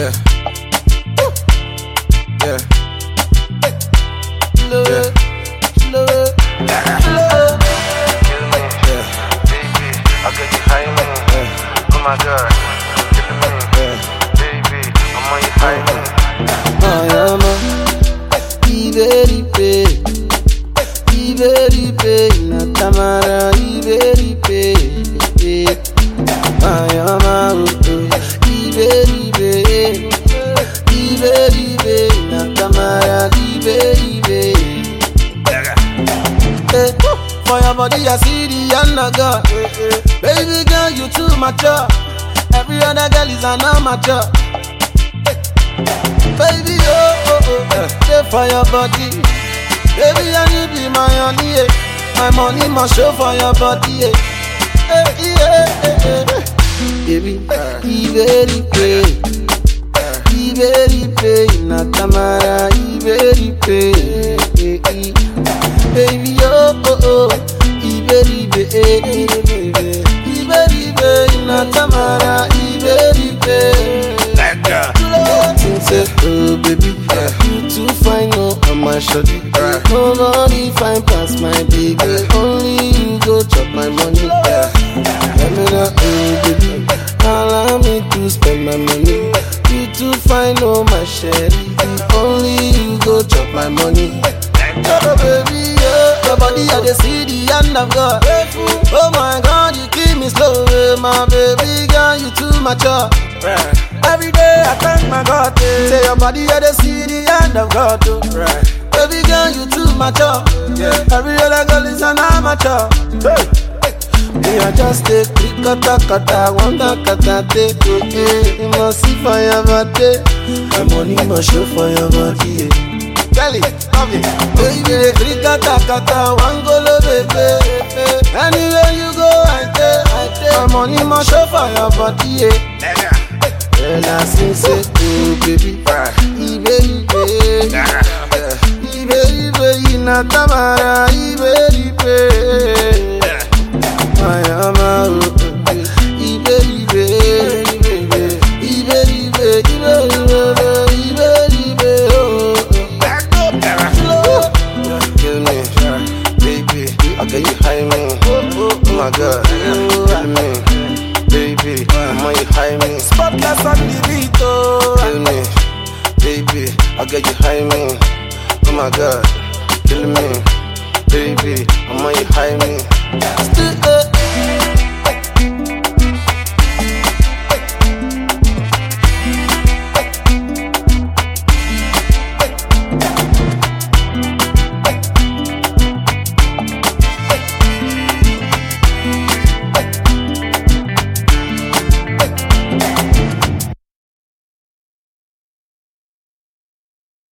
Yeah. Yeah. Slow it, slow it, slow it. Kill me, baby. I'll get you high, man. Oh my God, kill me, baby. I'm on you high, man. Iberipe, Natamara, Iberipe, Ayama, Iberipe, Iberipe, Natamara, Iberipe. For your body, I see the undergirl. Baby girl, you too mature. Every other girl is an amateur. Baby, stay for your body. Baby, and you be my honey, yeah. My money must show for your body, yeah. Baby, Iberipe, Natamara, Iberipe, baby, Iberipe, Natamara, Iberipe. Oh baby, you too fine, no, I'm my shorty. Nobody fine past my baby. Only you go chop my money. Let me know, oh baby, allow me to spend my money. You too fine, no, my sherry. Only you go chop my money. Oh baby, your body I dey see the hand of God. Oh my God, you keep me slow, my baby girl, you too mature. Every day I thank my God. Say your body I dey see the hand of God. Baby girl, you too mature. Every other girl is an amateur. Me I just take quick kata, wonder kata take. You must see for your body. My money must show for your body. Tell it, love it. Baby, quick kata, one go low, baby. Anywhere you go, I take. My money must show for your body. Well, I sing say, oh baby, Iberipe, Natamara, Iberipe, Ayama, Iberipe, Kill me, baby. I'll get you high, man. Oh my God, kill me, baby. I'm on you high, man. Spotless on the beat, oh. Kill me, baby. I'll get you high, man. Oh my God, kill me, baby. I'm on you high, man. Still,